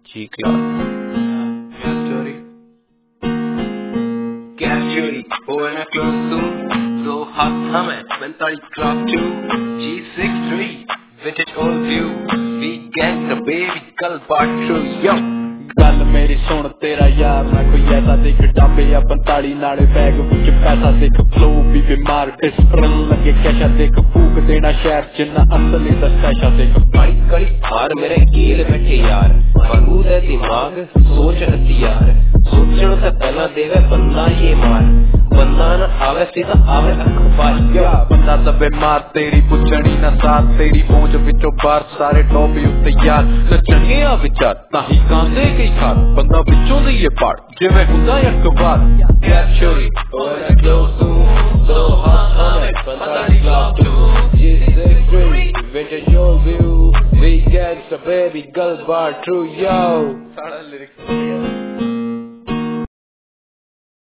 G class. Gas chori, when I close soon. So hot summer, mentally drop to G63, vintage old view. We gangsta baby, girl bar true, yo. गल मेरी सुन तेरा यार ना कोई ऐसा देख डाबे या 45 नाले बैग विच पैसा देख फ्लो भी बीमार डिस्प्रन लगे कैशा देख फूक देना शहर जिन्ना असली दस्ताशा देख बड़ी कड़ी हार मेरे कील बैठे यार बारूद है दिमाग सोच हथियार सोचने से पहला देवे बंदा ये मार बंदा ना आवे सीधा आवे अखबारिया बंदा दबे मार तेरी पुछनी ना साथ तेरी पहुंच विचों बाहर सारे टॉपी उत्ते यार नचने आ विचार ताही कांदे गई खार बंदा विचों दी ये पार जिवें हुंदा अखबार Gas chori, when I close soon. So hot summer, mentally drop to G63, vintage old view. We gangsta baby, girl bar true, yo.